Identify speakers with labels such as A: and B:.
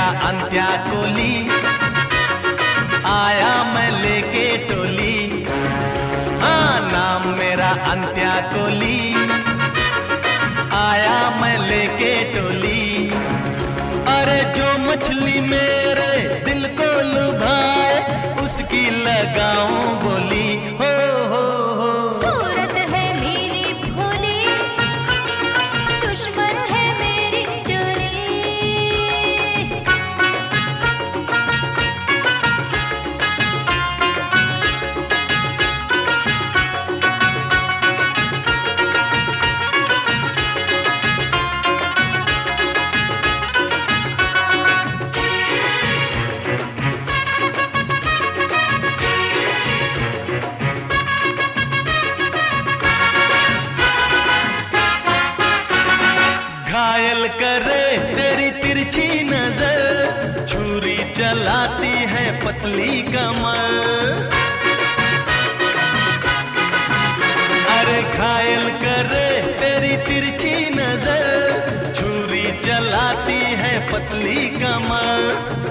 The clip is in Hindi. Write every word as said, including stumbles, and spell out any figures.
A: मेरा अंत्या कोली, आया मैं लेके टोली। हाँ, नाम मेरा अंत्या कोली, आया मैं लेके टोली। अरे जो मछली मेरे दिल को लुभाए, उसकी लगाऊं बोली। हो हो हो
B: सूरत है मेरी भोली, दुश्मन है मेरी चोली।
A: घायल करे तेरी तिरछी नजर, छुरी चलाती है पतली कमर। अरे घायल करे तेरी तिरछी नजर, छुरी चलाती है पतली कमर।